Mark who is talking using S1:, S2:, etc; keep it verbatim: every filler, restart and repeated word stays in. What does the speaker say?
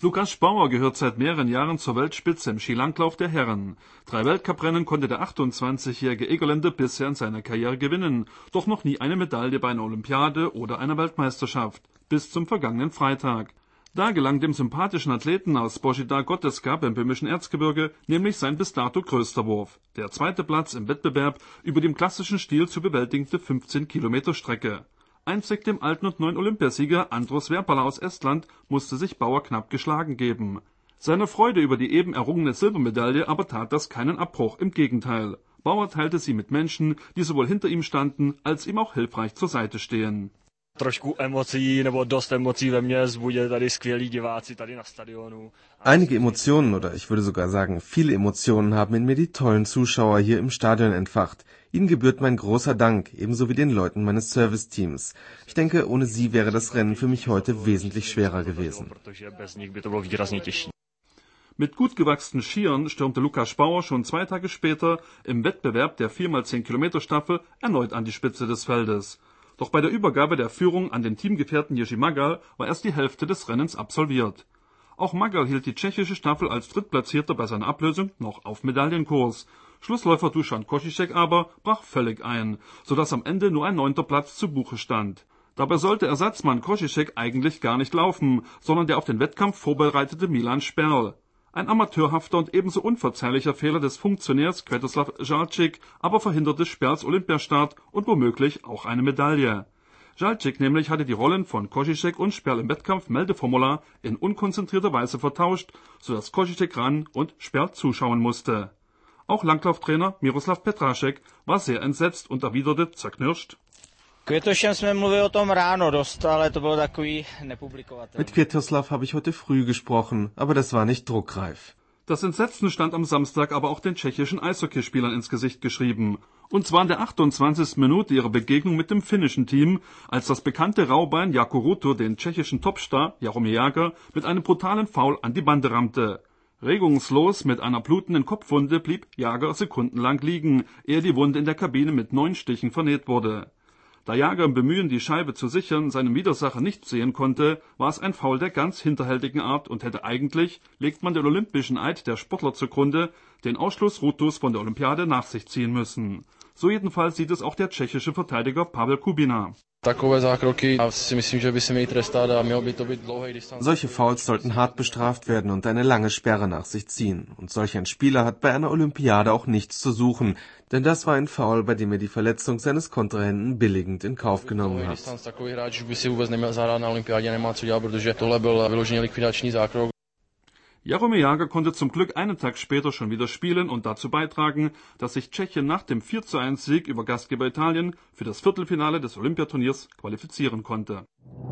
S1: Lukas Spauer gehört seit mehreren Jahren zur Weltspitze im Skilanglauf der Herren. Drei Weltcuprennen konnte der achtundzwanzigjährige Egerländer bisher in seiner Karriere gewinnen, doch noch nie eine Medaille bei einer Olympiade oder einer Weltmeisterschaft, bis zum vergangenen Freitag. Da gelang dem sympathischen Athleten aus Božidar Gottesgab im böhmischen Erzgebirge nämlich sein bis dato größter Wurf, der zweite Platz im Wettbewerb über die im klassischen Stil zu bewältigende fünfzehn Kilometer Strecke. Einzig dem alten und neuen Olympiasieger Andrus Verpala aus Estland musste sich Bauer knapp geschlagen geben. Seiner Freude über die eben errungene Silbermedaille aber tat das keinen Abbruch, im Gegenteil. Bauer teilte sie mit Menschen, die sowohl hinter ihm standen, als ihm auch hilfreich zur Seite stehen.
S2: Einige Emotionen oder ich würde sogar sagen viele Emotionen haben in mir die tollen Zuschauer hier im Stadion entfacht. Ihnen gebührt mein großer Dank, ebenso wie den Leuten meines Serviceteams. Ich denke, ohne sie wäre das Rennen für mich heute wesentlich schwerer gewesen.
S1: Mit gut gewachsenen Skiern stürmte Lukas Spauer schon zwei Tage später im Wettbewerb der vier mal zehn Kilometer Staffel erneut an die Spitze des Feldes. Doch bei der Übergabe der Führung an den Teamgefährten Jiří Magal war erst die Hälfte des Rennens absolviert. Auch Magal hielt die tschechische Staffel als Drittplatzierter bei seiner Ablösung noch auf Medaillenkurs. Schlussläufer Dušan Košišek aber brach völlig ein, sodass am Ende nur ein neunter Platz zu Buche stand. Dabei sollte Ersatzmann Košišek eigentlich gar nicht laufen, sondern der auf den Wettkampf vorbereitete Milan Šperl. Ein amateurhafter und ebenso unverzeihlicher Fehler des Funktionärs Sviatoslav Žalčík aber verhinderte Šperls Olympiastart und womöglich auch eine Medaille. Žalčík nämlich hatte die Rollen von Košišek und Šperl im Wettkampf-Meldeformular in unkonzentrierter Weise vertauscht, sodass Košišek ran und Šperl zuschauen musste. Auch Langlauftrainer Miroslav Petrašek war sehr entsetzt und erwiderte zerknirscht:
S2: Mit Sviatoslav habe ich heute früh gesprochen, aber das war nicht druckreif.
S1: Das Entsetzen stand am Samstag aber auch den tschechischen Eishockeyspielern ins Gesicht geschrieben. Und zwar in der achtundzwanzigsten Minute ihrer Begegnung mit dem finnischen Team, als das bekannte Raubein Jarkko Ruuto den tschechischen Topstar Jaromír Jágr mit einem brutalen Foul an die Bande rammte. Regungslos mit einer blutenden Kopfwunde blieb Jágr sekundenlang liegen, ehe die Wunde in der Kabine mit neun Stichen vernäht wurde. Da Jágr im Bemühen, die Scheibe zu sichern, seinen Widersacher nicht sehen konnte, war es ein Foul der ganz hinterhältigen Art und hätte eigentlich, legt man den olympischen Eid der Sportler zugrunde, den Ausschluss Ruutos von der Olympiade nach sich ziehen müssen. So jedenfalls sieht es auch der tschechische Verteidiger Pavel Kubina.
S2: Solche Fouls sollten hart bestraft werden und eine lange Sperre nach sich ziehen. Und solch ein Spieler hat bei einer Olympiade auch nichts zu suchen, denn das war ein Foul, bei dem er die Verletzung seines Kontrahenten billigend in Kauf genommen hat.
S1: Jaromír Jágr konnte zum Glück einen Tag später schon wieder spielen und dazu beitragen, dass sich Tschechien nach dem vier zu eins Sieg über Gastgeber Italien für das Viertelfinale des Olympiaturniers qualifizieren konnte.